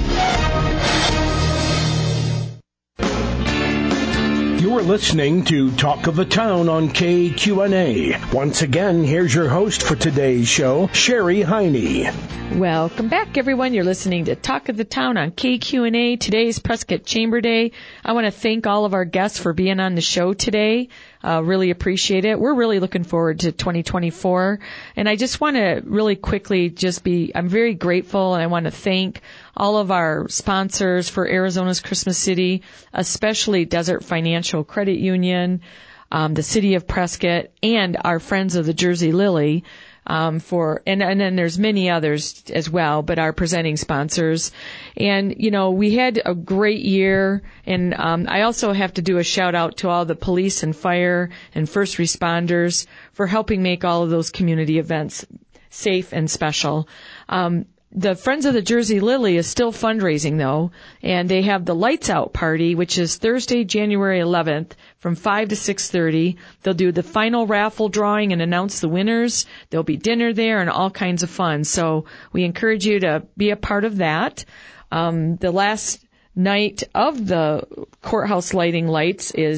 Speaker 7: You're listening to Talk of the Town on KQNA. Once again, here's your host for today's show, Sherry Heine.
Speaker 2: Welcome back, everyone. You're listening to Talk of the Town on KQNA. Today's Prescott Chamber Day. I want to thank all of our guests for being on the show today. Really appreciate it. We're really looking forward to 2024. And I just want to really quickly I'm very grateful, and I want to thank all of our sponsors for Arizona's Christmas City, especially Desert Financial Credit Union, the City of Prescott, and our friends of the Jersey Lily, and then there's many others as well, but our presenting sponsors. And, we had a great year, and I also have to do a shout out to all the police and fire and first responders for helping make all of those community events safe and special. The Friends of the Jersey Lily is still fundraising, though, and they have the Lights Out Party, which is Thursday, January 11th from 5 to 6:30. They'll do the final raffle drawing and announce the winners. There'll be dinner there and all kinds of fun. So we encourage you to be a part of that. The last night of the courthouse lighting lights is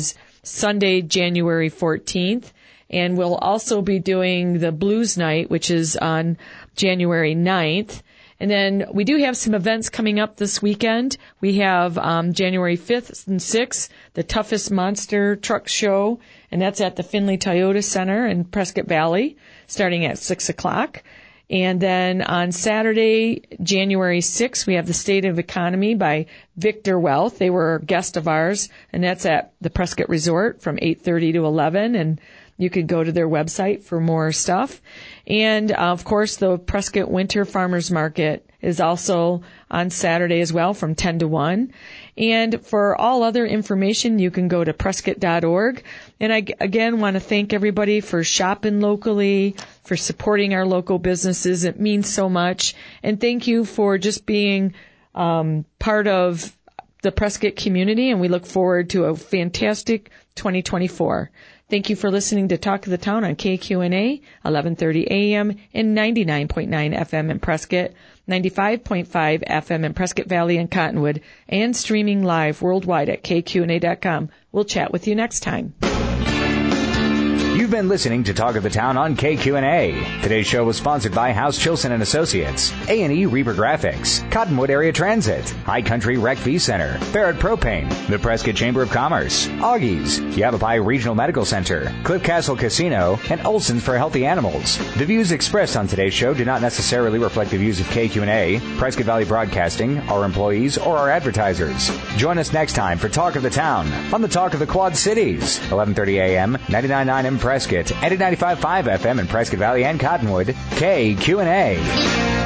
Speaker 2: Sunday, January 14th. And we'll also be doing the Blues Night, which is on January 9th. And then we do have some events coming up this weekend. We have January 5th and 6th, the Toughest Monster Truck Show, and that's at the Findlay Toyota Center in Prescott Valley, starting at 6 o'clock. And then on Saturday, January 6th, we have the State of Economy by Victor Wealth. They were a guest of ours, and that's at the Prescott Resort from 8:30 to 11. And you could go to their website for more stuff. And, of course, the Prescott Winter Farmers Market is also on Saturday as well from 10 to 1. And for all other information, you can go to prescott.org. And I, again, want to thank everybody for shopping locally, for supporting our local businesses. It means so much. And thank you for just being part of the Prescott community. And we look forward to a fantastic 2024. Thank you for listening to Talk of the Town on KQNA, 1130 AM and 99.9 FM in Prescott, 95.5 FM in Prescott Valley and Cottonwood, and streaming live worldwide at KQNA.com. We'll chat with you next time.
Speaker 8: You've been listening to Talk of the Town on KQNA. Today's show was sponsored by House Chilson & Associates, A&E Reaper Graphics, Cottonwood Area Transit, High Country Rec V Center, Barrett Propane, the Prescott Chamber of Commerce, Augie's, Yavapai Regional Medical Center, Cliff Castle Casino, and Olson's for Healthy Animals. The views expressed on today's show do not necessarily reflect the views of KQNA, Prescott Valley Broadcasting, our employees, or our advertisers. Join us next time for Talk of the Town on the Talk of the Quad Cities, 1130 AM, 99.9 in Prescott, and at 95.5 FM in Prescott Valley and Cottonwood, KQNA.